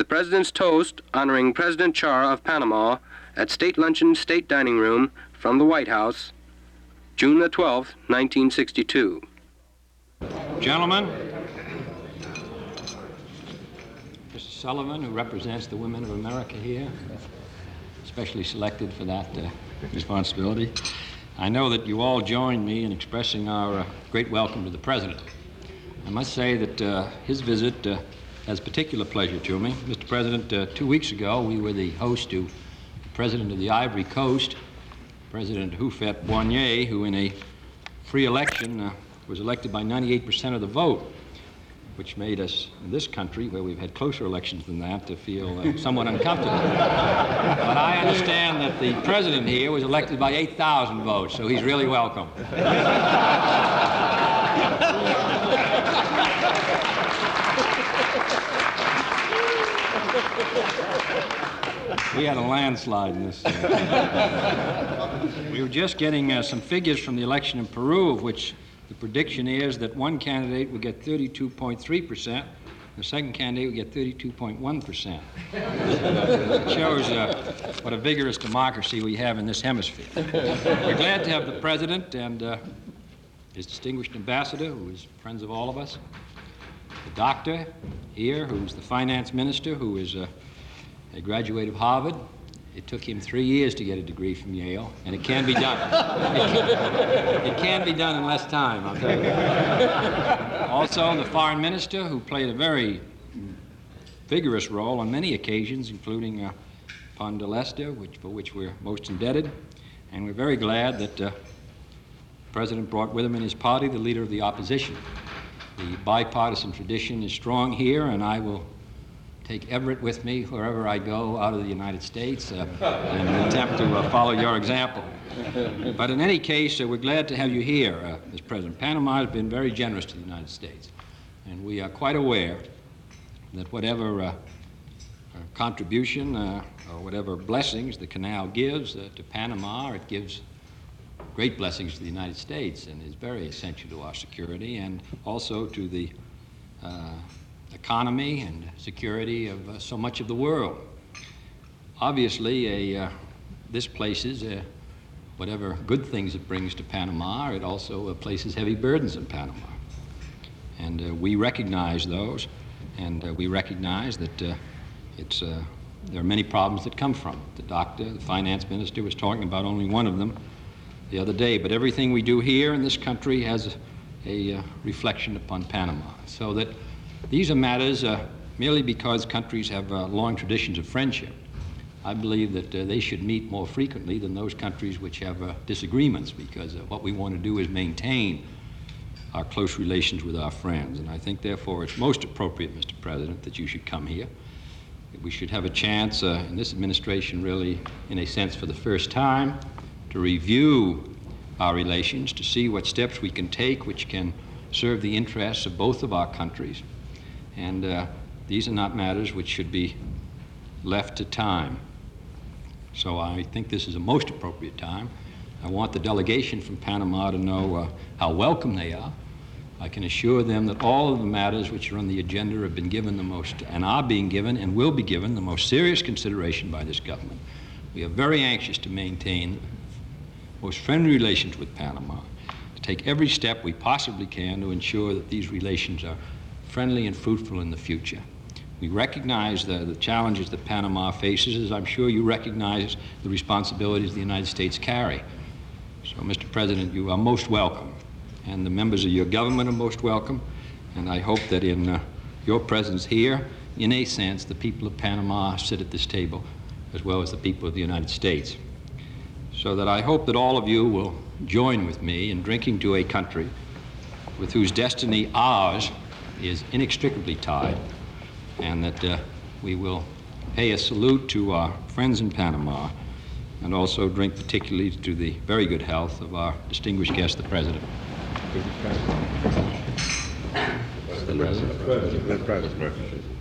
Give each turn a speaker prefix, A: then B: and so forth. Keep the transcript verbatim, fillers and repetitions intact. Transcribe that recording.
A: President's toast honoring President Chara of Panama at State Luncheon State Dining Room from the White House, June the twelfth, nineteen sixty-two.
B: Gentlemen, Mister Sullivan, who represents the women of America here, especially selected for that uh, responsibility, I know that you all join me in expressing our uh, great welcome to the President. I must say that uh, his visit uh, has particular pleasure to me. Mister President, uh, two weeks ago we were the host to the President of the Ivory Coast, President Houphouët-Boigny, who in a free election uh, was elected by ninety-eight percent of the vote, which made us, in this country, where we've had closer elections than that, to feel uh, somewhat uncomfortable. But I understand that the President here was elected by eight thousand votes, so he's really welcome. We had a landslide in this. Uh, we were just getting uh, some figures from the election in Peru, of which the prediction is that one candidate would get thirty-two point three percent, the second candidate would get thirty-two point one percent. It shows uh, what a vigorous democracy we have in this hemisphere. We're glad to have the President and uh, his distinguished ambassador, who is friends of all of us, the doctor here, who's the finance minister, who is uh, a graduate of Harvard. It took him three years to get a degree from Yale, and it can be done. It can, it can be done in less time, I'll tell you. Also, the foreign minister, who played a very vigorous role on many occasions, including uh, Ponda Lester, which, for which we're most indebted. And we're very glad that uh, the President brought with him in his party the leader of the opposition. The bipartisan tradition is strong here, and I will take Everett with me wherever I go out of the United States uh, and attempt to uh, follow your example. But in any case, uh, we're glad to have you here, uh, Mister President. Panama has been very generous to the United States, and we are quite aware that whatever uh, contribution uh, or whatever blessings the canal gives uh, to Panama, it gives great blessings to the United States and is very essential to our security and also to the uh, economy and security of uh, so much of the world. Obviously, a, uh, this places uh, whatever good things it brings to Panama, it also uh, places heavy burdens in Panama. And uh, we recognize those, and uh, we recognize that uh, it's, uh, there are many problems that come from it. The doctor, the finance minister was talking about only one of them the other day, but everything we do here in this country has a, a uh, reflection upon Panama. So that these are matters uh, merely because countries have uh, long traditions of friendship. I believe that uh, they should meet more frequently than those countries which have uh, disagreements, because uh, what we want to do is maintain our close relations with our friends. And I think, therefore, it's most appropriate, Mister President, that you should come here. We should have a chance uh, in this administration, really, in a sense, for the first time, to review our relations, to see what steps we can take which can serve the interests of both of our countries. And uh, these are not matters which should be left to time. So I think this is a most appropriate time. I want the delegation from Panama to know uh, how welcome they are. I can assure them that all of the matters which are on the agenda have been given the most, and are being given, and will be given the most serious consideration by this government. We are very anxious to maintain most friendly relations with Panama, to take every step we possibly can to ensure that these relations are friendly and fruitful in the future. We recognize the, the challenges that Panama faces, as I'm sure you recognize the responsibilities the United States carry. So, Mister President, you are most welcome, and the members of your government are most welcome, and I hope that in uh, your presence here, in a sense, the people of Panama sit at this table, as well as the people of the United States. So that I hope that all of you will join with me in drinking to a country with whose destiny ours is inextricably tied, and that uh, we will pay a salute to our friends in Panama, and also drink particularly to the very good health of our distinguished guest, the President. The President. The President. The President.